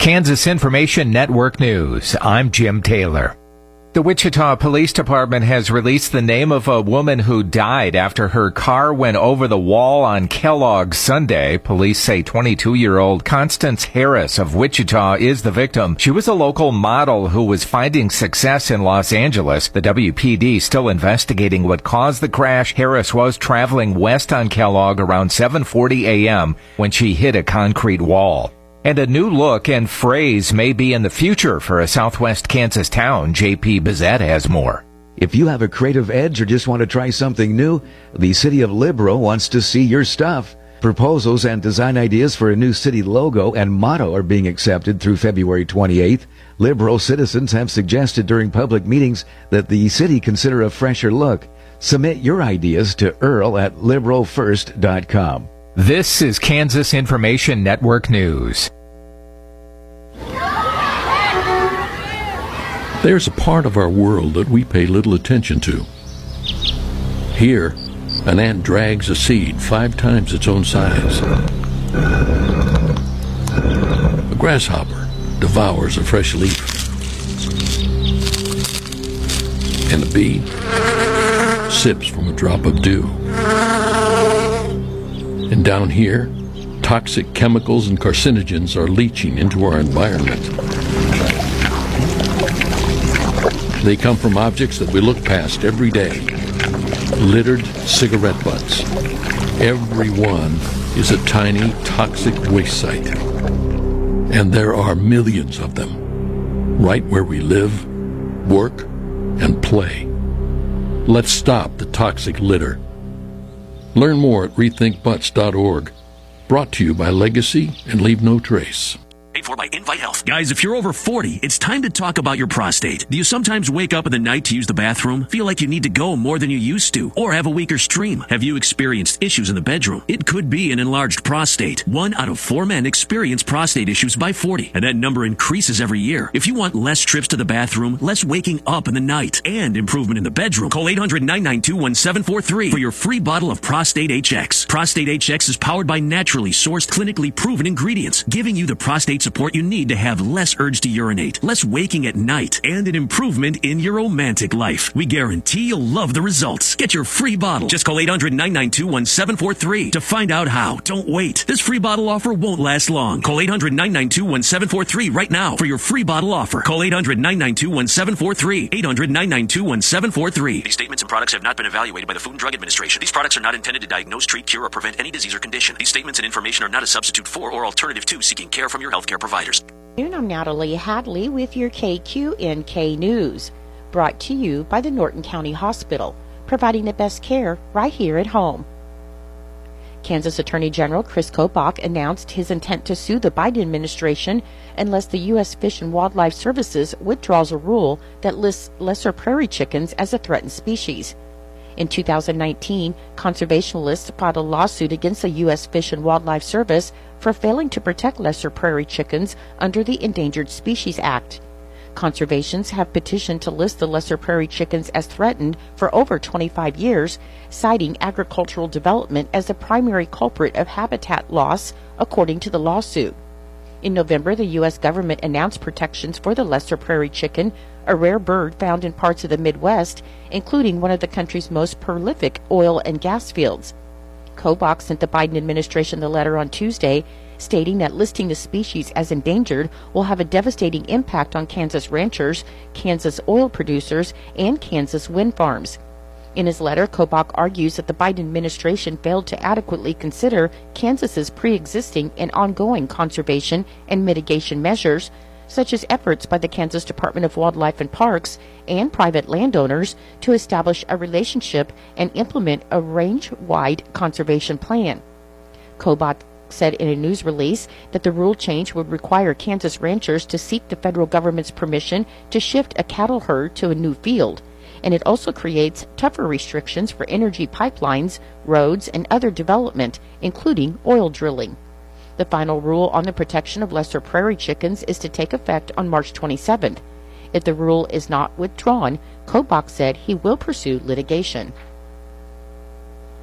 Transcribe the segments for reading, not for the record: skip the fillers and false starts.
Kansas Information Network News. I'm Jim Taylor. The Wichita Police Department has released the name of a woman who died after her car went over the wall on Kellogg Sunday. Police say 22-year-old Constance Harris of Wichita is the victim. She was a local model who was finding success in Los Angeles. The WPD still investigating what caused the crash. Harris was traveling west on Kellogg around 7:40 a.m. when she hit a concrete wall. And a new look and phrase may be in the future for a southwest Kansas town. J.P. Bizette has more. If you have a creative edge or just want to try something new, the City of Libro wants to see your stuff. Proposals and design ideas for a new city logo and motto are being accepted through February 28th. Libro citizens have suggested during public meetings that the city consider a fresher look. Submit your ideas to earl@librofirst.com. This is Kansas Information Network News. There's a part of our world that we pay little attention to. Here, an ant drags a seed 5 times its own size. A grasshopper devours a fresh leaf. And a bee sips from a drop of dew. And down here, toxic chemicals and carcinogens are leaching into our environment. They come from objects that we look past every day. Littered cigarette butts. Every one is a tiny toxic waste site. And there are millions of them, right where we live, work, and play. Let's stop the toxic litter. Learn more at rethinkbutts.org. Brought to you by Legacy and Leave No Trace. Paid for by Invite Health. Guys, if you're over 40, it's time to talk about your prostate. Do you sometimes wake up in the night to use the bathroom, feel like you need to go more than you used to, or have a weaker stream? Have you experienced issues in the bedroom? It could be an enlarged prostate. 1 out of 4 men experience prostate issues by 40, and that number increases every year. If you want less trips to the bathroom, less waking up in the night, and improvement in the bedroom, call 800-992-1743 for your free bottle of Prostate HX. Prostate HX is powered by naturally sourced, clinically proven ingredients, giving you the prostate support you need to have less urge to urinate, less waking at night, and an improvement in your romantic life. We guarantee you'll love the results. Get your free bottle. Just call 800-992-1743 to find out how. Don't wait. This free bottle offer won't last long. Call 800-992-1743 right now for your free bottle offer. Call 800-992-1743. 800-992-1743. These statements and products have not been evaluated by the Food and Drug Administration. These products are not intended to diagnose, treat, cure, or prevent any disease or condition. These statements and information are not a substitute for or alternative to seeking care from your healthcare providers. I'm Natalie Hadley with your KQNK News, brought to you by the Norton County Hospital, providing the best care right here at home. Kansas Attorney General Chris Kobach announced his intent to sue the Biden administration unless the U.S. Fish and Wildlife Services withdraws a rule that lists lesser prairie chickens as a threatened species. In 2019, conservationists filed a lawsuit against the U.S. Fish and Wildlife Service for failing to protect lesser prairie chickens under the Endangered Species Act. Conservationists have petitioned to list the lesser prairie chickens as threatened for over 25 years, citing agricultural development as the primary culprit of habitat loss, according to the lawsuit. In November, the U.S. government announced protections for the lesser prairie chicken, a rare bird found in parts of the Midwest, including one of the country's most prolific oil and gas fields. Kobach sent the Biden administration the letter on Tuesday, stating that listing the species as endangered will have a devastating impact on Kansas ranchers, Kansas oil producers, and Kansas wind farms. In his letter, Kobach argues that the Biden administration failed to adequately consider Kansas's pre-existing and ongoing conservation and mitigation measures, such as efforts by the Kansas Department of Wildlife and Parks and private landowners to establish a relationship and implement a range-wide conservation plan. Kobach said in a news release that the rule change would require Kansas ranchers to seek the federal government's permission to shift a cattle herd to a new field, and it also creates tougher restrictions for energy pipelines, roads, and other development, including oil drilling. The final rule on the protection of lesser prairie chickens is to take effect on March 27th. If the rule is not withdrawn, Kobach said he will pursue litigation.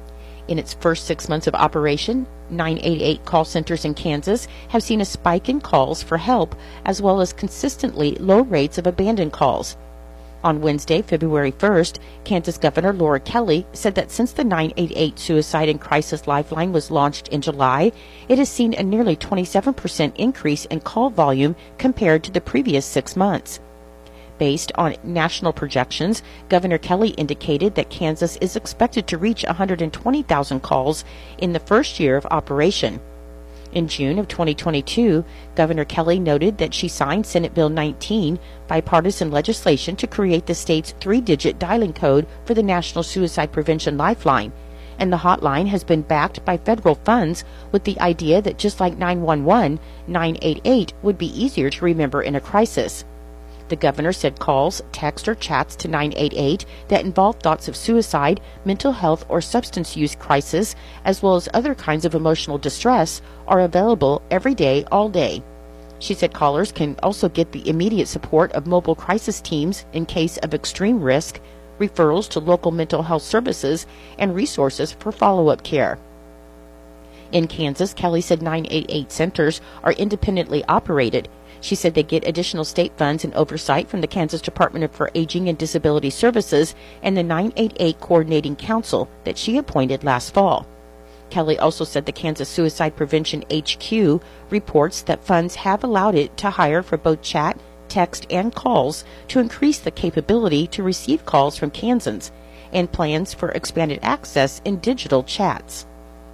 In its first 6 months of operation, 988 call centers in Kansas have seen a spike in calls for help, as well as consistently low rates of abandoned calls. On Wednesday, February 1st, Kansas Governor Laura Kelly said that since the 988 Suicide and Crisis Lifeline was launched in July, it has seen a nearly 27% increase in call volume compared to the previous 6 months. Based on national projections, Governor Kelly indicated that Kansas is expected to reach 120,000 calls in the first year of operation. In June of 2022, Governor Kelly noted that she signed Senate Bill 19, bipartisan legislation to create the state's 3-digit dialing code for the National Suicide Prevention Lifeline, and the hotline has been backed by federal funds with the idea that just like 911, 988 would be easier to remember in a crisis. The governor said calls, text, or chats to 988 that involve thoughts of suicide, mental health, or substance use crisis, as well as other kinds of emotional distress, are available every day, all day. She said callers can also get the immediate support of mobile crisis teams in case of extreme risk, referrals to local mental health services, and resources for follow-up care. In Kansas, Kelly said 988 centers are independently operated. She said they get additional state funds and oversight from the Kansas Department for Aging and Disability Services and the 988 Coordinating Council that she appointed last fall. Kelly also said the Kansas Suicide Prevention HQ reports that funds have allowed it to hire for both chat, text, and calls to increase the capability to receive calls from Kansans, and plans for expanded access in digital chats.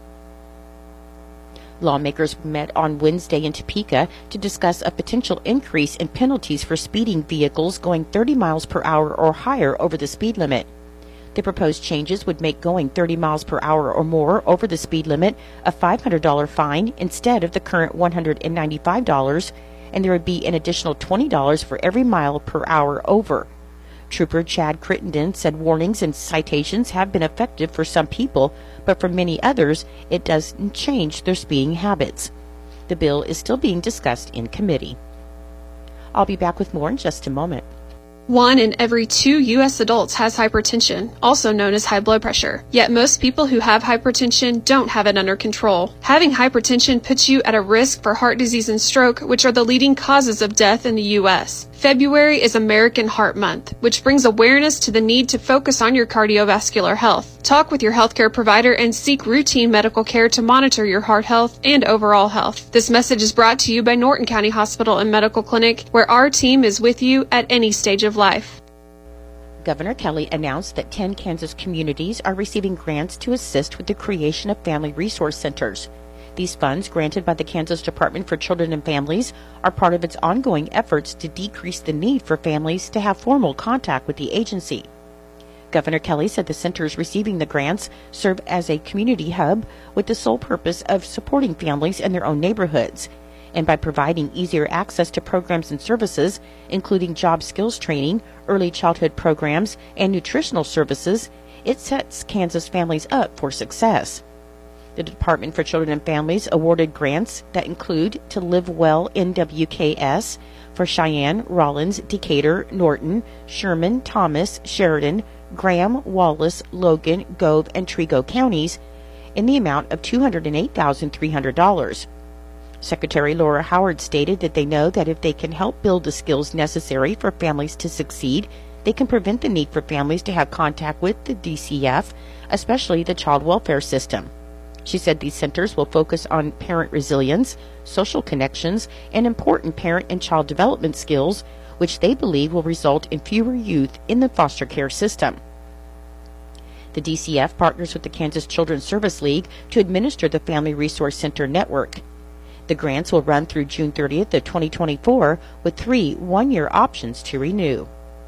Lawmakers met on Wednesday in Topeka to discuss a potential increase in penalties for speeding vehicles going 30 miles per hour or higher over the speed limit. The proposed changes would make going 30 miles per hour or more over the speed limit a $500 fine instead of the current $195, and there would be an additional $20 for every mile per hour over. Trooper Chad Crittenden said warnings and citations have been effective for some people, but for many others, it doesn't change their speeding habits. The bill is still being discussed in committee. I'll be back with more in just a moment. 1 in every 2 U.S. adults has hypertension, also known as high blood pressure. Yet most people who have hypertension don't have it under control. Having hypertension puts you at a risk for heart disease and stroke, which are the leading causes of death in the U.S. February is American Heart Month, which brings awareness to the need to focus on your cardiovascular health. Talk with your healthcare provider and seek routine medical care to monitor your heart health and overall health. This message is brought to you by Norton County Hospital and Medical Clinic, where our team is with you at any stage of life. Governor Kelly announced that 10 Kansas communities are receiving grants to assist with the creation of family resource centers. These funds, granted by the Kansas Department for Children and Families, are part of its ongoing efforts to decrease the need for families to have formal contact with the agency. Governor Kelly said the centers receiving the grants serve as a community hub with the sole purpose of supporting families in their own neighborhoods, and by providing easier access to programs and services, including job skills training, early childhood programs, and nutritional services, it sets Kansas families up for success. The Department for Children and Families awarded grants that include To Live Well NWKS for Cheyenne, Rollins, Decatur, Norton, Sherman, Thomas, Sheridan, Graham, Wallace, Logan, Gove, and Trego counties in the amount of $208,300. Secretary Laura Howard stated that they know that if they can help build the skills necessary for families to succeed, they can prevent the need for families to have contact with the DCF, especially the child welfare system. She said these centers will focus on parent resilience, social connections, and important parent and child development skills, which they believe will result in fewer youth in the foster care system. The DCF partners with the Kansas Children's Service League to administer the Family Resource Center network. The grants will run through June 30th of 2024 with 3 one-year options to renew.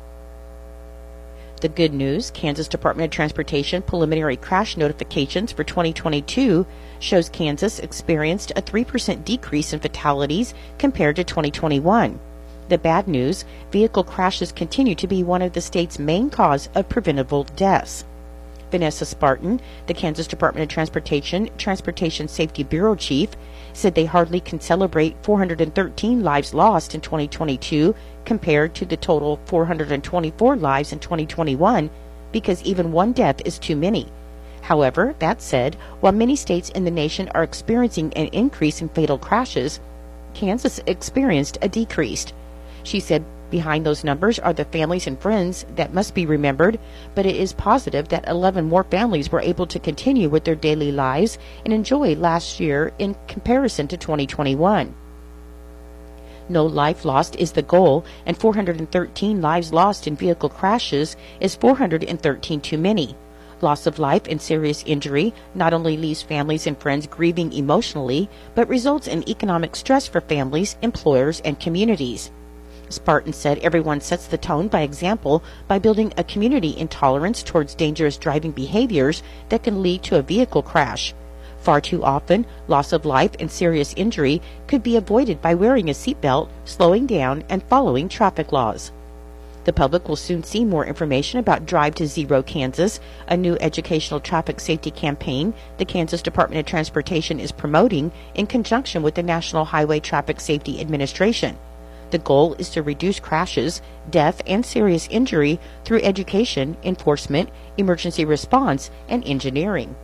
The good news, Kansas Department of Transportation preliminary crash notifications for 2022 shows Kansas experienced a 3% decrease in fatalities compared to 2021. The bad news, vehicle crashes continue to be one of the state's main cause of preventable deaths. Vanessa Spartan, the Kansas Department of Transportation Safety Bureau Chief, said they hardly can celebrate 413 lives lost in 2022 compared to the total 424 lives in 2021 because even one death is too many. However, that said, while many states in the nation are experiencing an increase in fatal crashes, Kansas experienced a decrease. She said behind those numbers are the families and friends that must be remembered, but it is positive that 11 more families were able to continue with their daily lives and enjoy last year in comparison to 2021. No life lost is the goal, and 413 lives lost in vehicle crashes is 413 too many. Loss of life and serious injury not only leaves families and friends grieving emotionally, but results in economic stress for families, employers, and communities. Spartan said everyone sets the tone by example by building a community in tolerance towards dangerous driving behaviors that can lead to a vehicle crash. Far too often, loss of life and serious injury could be avoided by wearing a seatbelt, slowing down, and following traffic laws. The public will soon see more information about Drive to Zero Kansas, a new educational traffic safety campaign the Kansas Department of Transportation is promoting in conjunction with the National Highway Traffic Safety Administration. The goal is to reduce crashes, death, and serious injury through education, enforcement, emergency response, and engineering.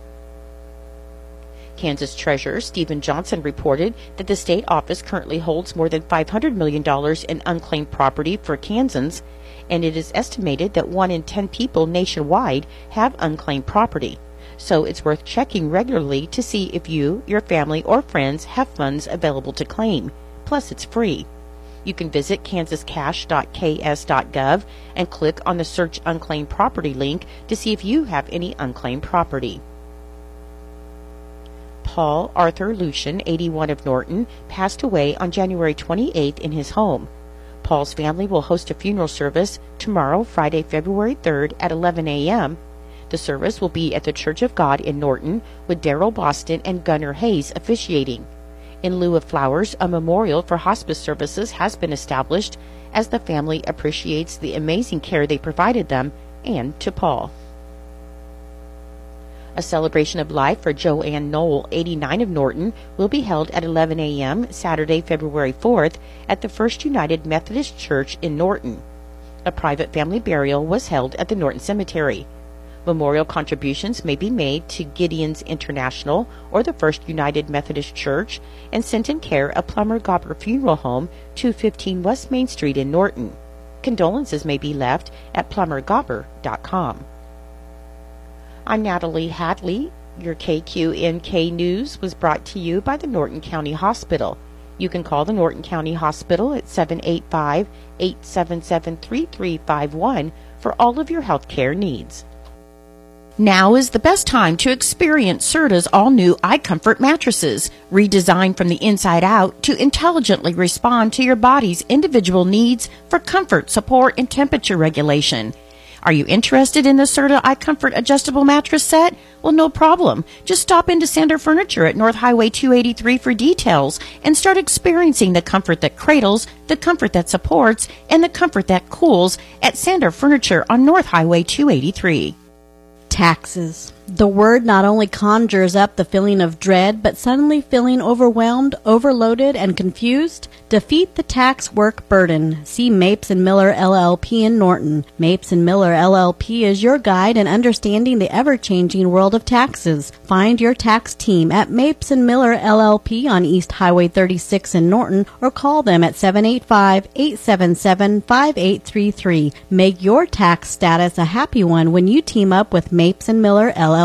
Kansas Treasurer Stephen Johnson reported that the state office currently holds more than $500 million in unclaimed property for Kansans, and it is estimated that 1 in 10 people nationwide have unclaimed property. So it's worth checking regularly to see if you, your family, or friends have funds available to claim. Plus, it's free. You can visit kansascash.ks.gov and click on the Search Unclaimed Property link to see if you have any unclaimed property. Paul Arthur Lucian, 81 of Norton, passed away on January 28th in his home. Paul's family will host a funeral service tomorrow, Friday, February 3rd at 11 a.m. The service will be at the Church of God in Norton, with Darrell Boston and Gunnar Hayes officiating. In lieu of flowers, a memorial for hospice services has been established as the family appreciates the amazing care they provided them and to Paul. A celebration of life for Joanne Knoll, 89 of Norton, will be held at 11 a.m. Saturday, February 4th at the First United Methodist Church in Norton. A private family burial was held at the Norton Cemetery. Memorial contributions may be made to Gideon's International or the First United Methodist Church and sent in care of Plummer Gobber Funeral Home, 215 West Main Street in Norton. Condolences may be left at plummergobber.com. I'm Natalie Hadley. Your KQNK News was brought to you by the Norton County Hospital. You can call the Norton County Hospital at 785-877-3351 for all of your health care needs. Now is the best time to experience Serta's all-new iComfort mattresses, redesigned from the inside out to intelligently respond to your body's individual needs for comfort, support, and temperature regulation. Are you interested in the Serta iComfort adjustable mattress set? Well, no problem. Just stop into Sander Furniture at North Highway 283 for details and start experiencing the comfort that cradles, the comfort that supports, and the comfort that cools at Sander Furniture on North Highway 283. Taxes. The word not only conjures up the feeling of dread, but suddenly feeling overwhelmed, overloaded, and confused? Defeat the tax work burden. See Mapes & Miller LLP in Norton. Mapes & Miller LLP is your guide in understanding the ever-changing world of taxes. Find your tax team at Mapes & Miller LLP on East Highway 36 in Norton or call them at 785-877-5833. Make your tax status a happy one when you team up with Mapes & Miller LLP.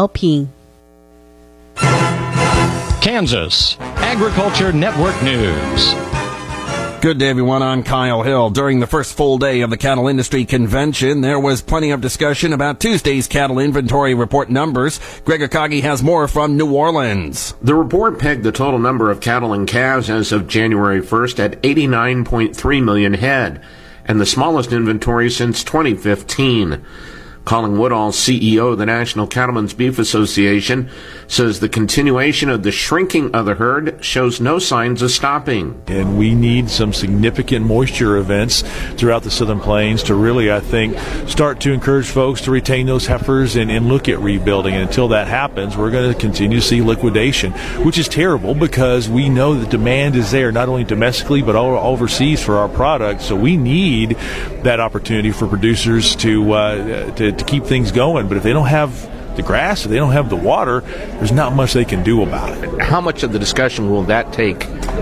Kansas Agriculture Network News. Good day, everyone. I'm Kyle Hill. During the first full day of the Cattle Industry Convention, there was plenty of discussion about Tuesday's cattle inventory report numbers. Greg Akagi has more from New Orleans. The report pegged the total number of cattle and calves as of January 1st at 89.3 million head, and the smallest inventory since 2015. Colin Woodall, CEO of the National Cattlemen's Beef Association, says the continuation of the shrinking of the herd shows no signs of stopping. And we need some significant moisture events throughout the Southern Plains to really, I think, start to encourage folks to retain those heifers and look at rebuilding. And until that happens, we're going to continue to see liquidation, which is terrible because we know the demand is there, not only domestically but all overseas for our products. So we need that opportunity for producers to keep things going. But if they don't have the grass, if they don't have the water, there's not much they can do about it. How much of the discussion will that take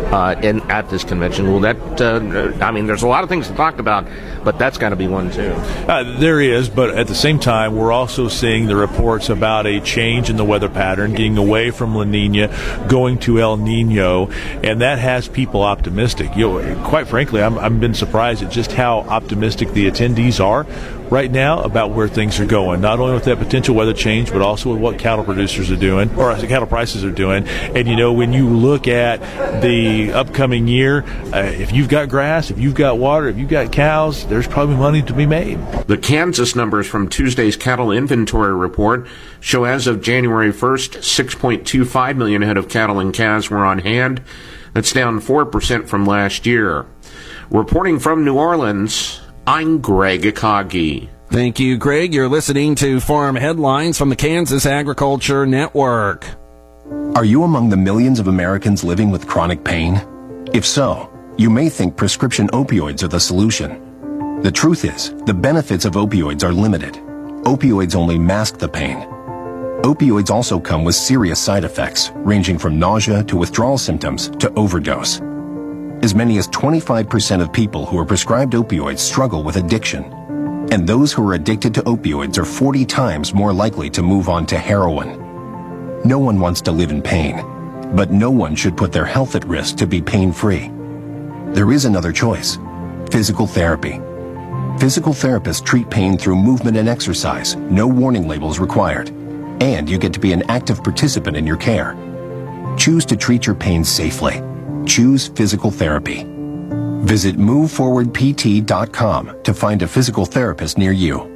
at this convention? Will that, there's a lot of things to talk about, but that's got to be one too. There is, but at the same time, we're also seeing the reports about a change in the weather pattern, getting away from La Nina, going to El Nino, and that has people optimistic. Quite frankly, I've been surprised at just how optimistic the attendees are right now about where things are going, not only with that potential weather change, but also with what cattle producers are doing, or cattle prices are doing. And, when you look at the upcoming year, if you've got grass, if you've got water, if you've got cows, there's probably money to be made. The Kansas numbers from Tuesday's cattle inventory report show as of January 1st, 6.25 million head of cattle and calves were on hand. That's down 4% from last year. Reporting from New Orleans, I'm Greg Akagi. Thank you, Greg. You're listening to Farm Headlines from the Kansas Agriculture Network. Are you among the millions of Americans living with chronic pain? If so, you may think prescription opioids are the solution. The truth is, the benefits of opioids are limited. Opioids only mask the pain. Opioids also come with serious side effects, ranging from nausea to withdrawal symptoms to overdose. As many as 25% of people who are prescribed opioids struggle with addiction. And those who are addicted to opioids are 40 times more likely to move on to heroin. No one wants to live in pain, but no one should put their health at risk to be pain-free. There is another choice: physical therapy. Physical therapists treat pain through movement and exercise, no warning labels required, and you get to be an active participant in your care. Choose to treat your pain safely. Choose physical therapy. Visit moveforwardpt.com to find a physical therapist near you.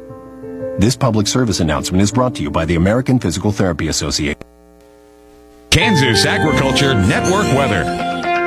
This public service announcement is brought to you by the American Physical Therapy Association. Kansas Agriculture Network weather.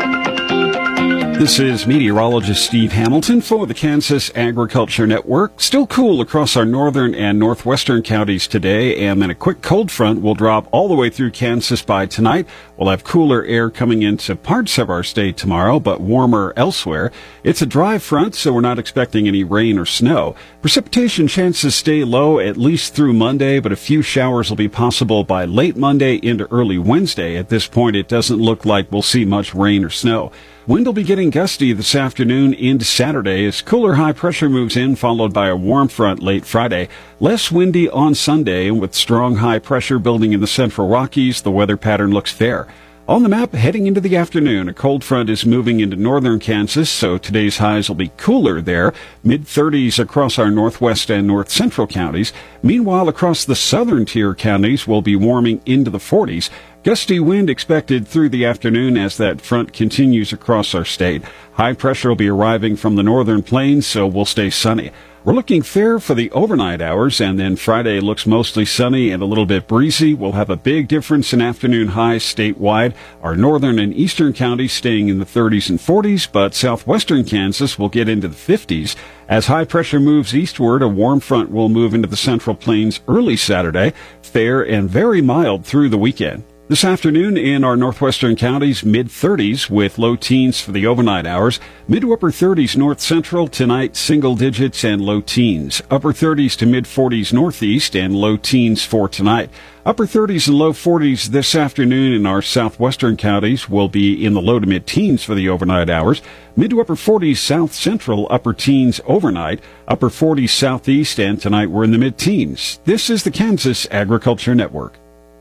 This is meteorologist Steve Hamilton for the Kansas Agriculture Network. Still cool across our northern and northwestern counties today, and then a quick cold front will drop all the way through Kansas by tonight. We'll have cooler air coming into parts of our state tomorrow, but warmer elsewhere. It's a dry front, so we're not expecting any rain or snow. Precipitation chances stay low at least through Monday, but a few showers will be possible by late Monday into early Wednesday. At this point, it doesn't look like we'll see much rain or snow. Wind will be getting gusty this afternoon into Saturday as cooler high pressure moves in, followed by a warm front late Friday. Less windy on Sunday, with strong high pressure building in the central Rockies. The weather pattern looks fair. On the map, heading into the afternoon, a cold front is moving into northern Kansas, so today's highs will be cooler there, mid-30s across our northwest and north central counties. Meanwhile, across the southern tier counties, we'll be warming into the 40s. Gusty wind expected through the afternoon as that front continues across our state. High pressure will be arriving from the northern plains, so we'll stay sunny. We're looking fair for the overnight hours, and then Friday looks mostly sunny and a little bit breezy. We'll have a big difference in afternoon highs statewide. Our northern and eastern counties staying in the 30s and 40s, but southwestern Kansas will get into the 50s. As high pressure moves eastward, a warm front will move into the central plains early Saturday. Fair and very mild through the weekend. This afternoon in our northwestern counties, mid-30s with low teens for the overnight hours. Mid to upper 30s north central. Tonight, single digits and low teens. Upper 30s to mid-40s northeast and low teens for tonight. Upper 30s and low 40s this afternoon in our southwestern counties will be in the low to mid-teens for the overnight hours. Mid to upper 40s south central, upper teens overnight. Upper 40s southeast, and tonight we're in the mid-teens. This is the Kansas Agriculture Network.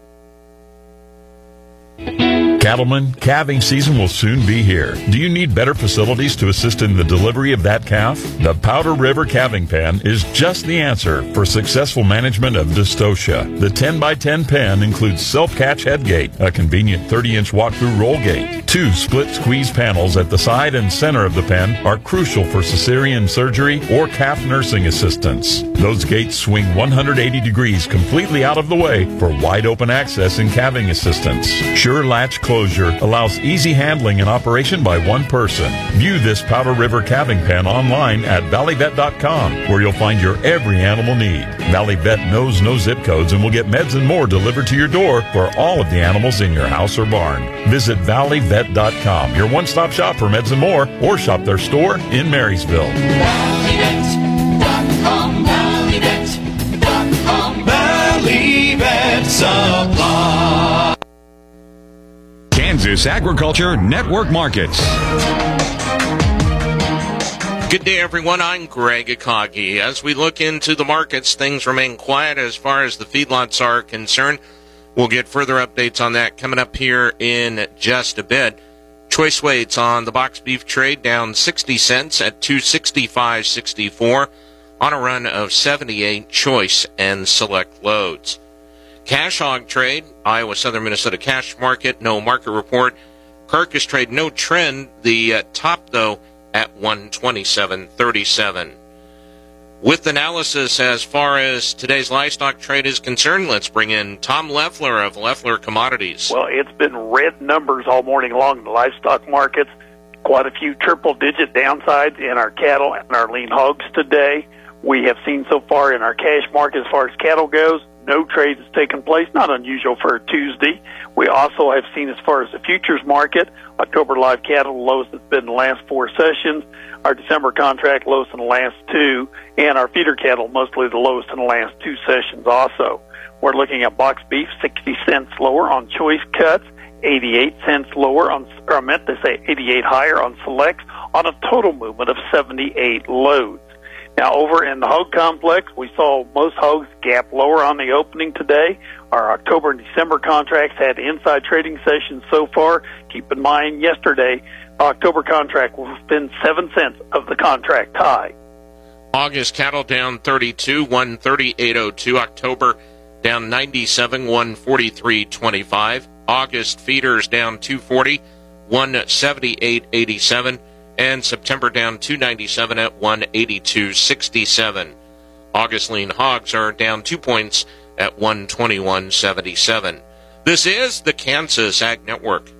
Cattlemen, calving season will soon be here. Do you need better facilities to assist in the delivery of that calf? The Powder River Calving Pen is just the answer for successful management of dystocia. The 10x10 pen includes self-catch head gate, a convenient 30-inch walk-through roll gate. 2 split squeeze panels at the side and center of the pen are crucial for cesarean surgery or calf nursing assistance. Those gates swing 180 degrees completely out of the way for wide open access and calving assistance. Sure latch closure allows easy handling and operation by one person. View this Powder River calving pen online at valleyvet.com, where you'll find your every animal need. Valley Vet knows no zip codes and will get meds and more delivered to your door for all of the animals in your house or barn. Visit valleyvet.com, your one-stop shop for meds and more, or shop their store in Marysville. valleyvet.com, valleyvet.com, Valley Supply. Kansas Agriculture Network Markets. Good day, everyone. I'm Greg Akagi. As we look into the markets, things remain quiet as far as the feedlots are concerned. We'll get further updates on that coming up here in just a bit. Choice weights on the box beef trade down 60 cents at $265.64 on a run of 78 choice and select loads. Cash hog trade, Iowa Southern Minnesota cash market, no market report. Carcass trade, no trend. The top, though, at $127.37. With analysis as far as today's livestock trade is concerned, let's bring in Tom Leffler of Leffler Commodities. Well, it's been red numbers all morning long in the livestock markets. Quite a few triple-digit downsides in our cattle and our lean hogs today. We have seen so far in our cash market, as far as cattle goes, no trade has taken place, not unusual for a Tuesday. We also have seen, as far as the futures market, October live cattle the lowest it's been in the last 4 sessions, our December contract lowest in the last 2, and our feeder cattle mostly the lowest in the last 2 sessions also. We're looking at box beef 60 cents lower on choice cuts, 88 cents lower on, or I meant to say 88 higher on selects, on a total movement of 78 loads. Now, over in the hog complex, we saw most hogs gap lower on the opening today. Our October and December contracts had inside trading sessions so far. Keep in mind, yesterday, October contract was within 7 cents of the contract high. August cattle down 32, 138.02. October down 97, 143.25. August feeders down 240, 178.87. And September down 297 at 182.67. August lean hogs are down 2 points at 121.77. This is the Kansas Ag Network.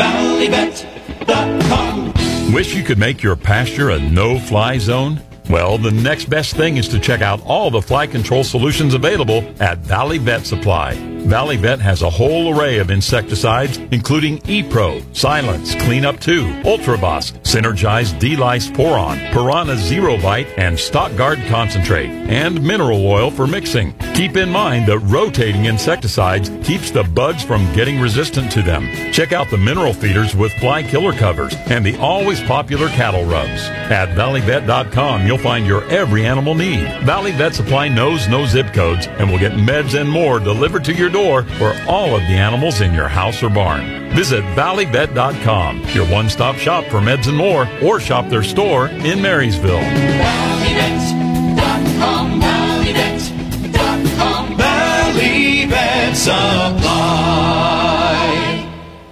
ValleyBet.com. Wish you could make your pasture a no-fly zone? Well, the next best thing is to check out all the fly control solutions available at Valley Vet Supply. Valley Vet has a whole array of insecticides, including E-Pro, Silence, Cleanup 2, Ultraboss, Synergize D-Lice Poron, Piranha Zero Bite, and Stockguard Concentrate, and mineral oil for mixing. Keep in mind that rotating insecticides keeps the bugs from getting resistant to them. Check out the mineral feeders with fly killer covers and the always popular cattle rubs. At ValleyVet.com, you'll find your every animal need. Valley Vet Supply knows no zip codes and will get meds and more delivered to your door for all of the animals in your house or barn. Visit ValleyVet.com, your one-stop shop for meds and more, or shop their store in Marysville. ValleyVet.com, ValleyVet.com, Valley Vet Supply.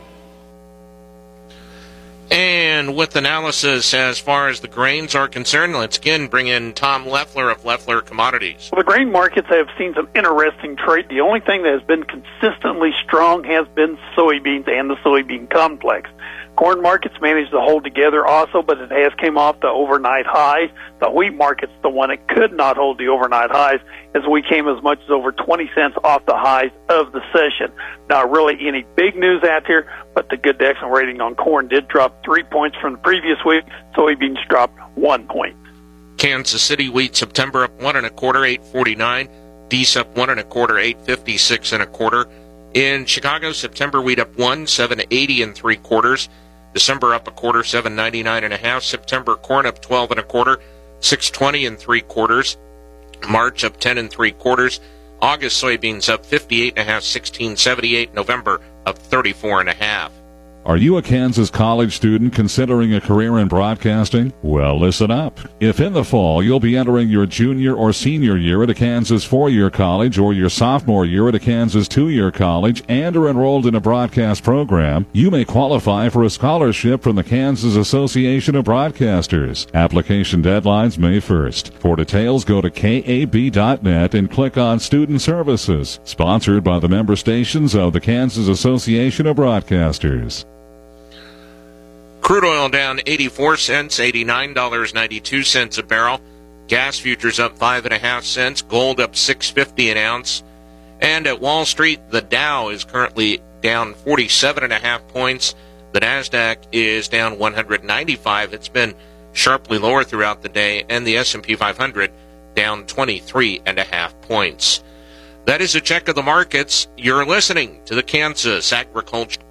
And with analysis as far as the grains are concerned, let's again bring in Tom Leffler of Leffler Commodities. Well, the grain markets have seen some interesting trade. The only thing that has been consistently strong has been soybeans and the soybean complex. Corn markets managed to hold together also, but it has came off the overnight highs. The wheat market's the one that could not hold the overnight highs, as we came as much as over 20 cents off the highs of the session. Not really any big news out here, but the good decimal rating on corn did drop 3 points from the previous week. Soybeans dropped 1 point. Kansas City wheat September up 1 1/4, 8.49. Dees up 1 1/4, 8.56 1/4. In Chicago, September wheat up 1, 7.80 3/4. December up 1/4, 7.99 1/2. September corn up 12 1/4, 6.20 3/4. March up 10 3/4. August soybeans up 58 1/2, 16.78. November up 34 1/2. Are you a Kansas college student considering a career in broadcasting? Well, listen up. If in the fall you'll be entering your junior or senior year at a Kansas 4-year college or your sophomore year at a Kansas 2-year college and are enrolled in a broadcast program, you may qualify for a scholarship from the Kansas Association of Broadcasters. Application deadlines May 1st. For details, go to kab.net and click on Student Services. Sponsored by the member stations of the Kansas Association of Broadcasters. Crude oil down 84 cents, $89.92 a barrel. Gas futures up 5.5 cents. Gold up $6.50 an ounce. And at Wall Street, the Dow is currently down 47.5 points. The Nasdaq is down 195. It's been sharply lower throughout the day. And the S&P 500 down 23.5 points. That is a check of the markets. You're listening to the Kansas Agriculture